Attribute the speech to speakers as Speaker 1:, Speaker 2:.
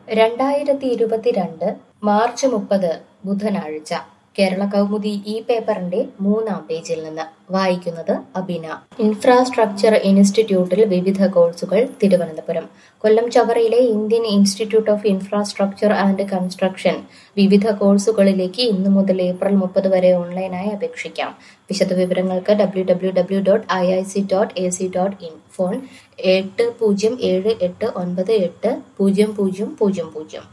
Speaker 1: 2022 March 30 ബുധനാഴ്ച കേരള കൗമുദി ഈ പേപ്പറിന്റെ 3-ാം പേജിൽ നിന്ന് വായിക്കുന്നത് അബിന. ഇൻഫ്രാസ്ട്രക്ചർ ഇൻസ്റ്റിറ്റ്യൂട്ടിൽ വിവിധ കോഴ്സുകൾ തിരുവനന്തപുരം. കൊല്ലം ചവറയിലെ Indian institute of infrastructure and construction വിവിധ കോഴ്സുകളിലേക്ക് ഇന്നു മുതൽ ഏപ്രിൽ 30 വരെ ഓൺലൈനായി അപേക്ഷിക്കാം. വിശദവിവരങ്ങൾക്ക് www.iic.ac.in. ഫോൺ 8078980000.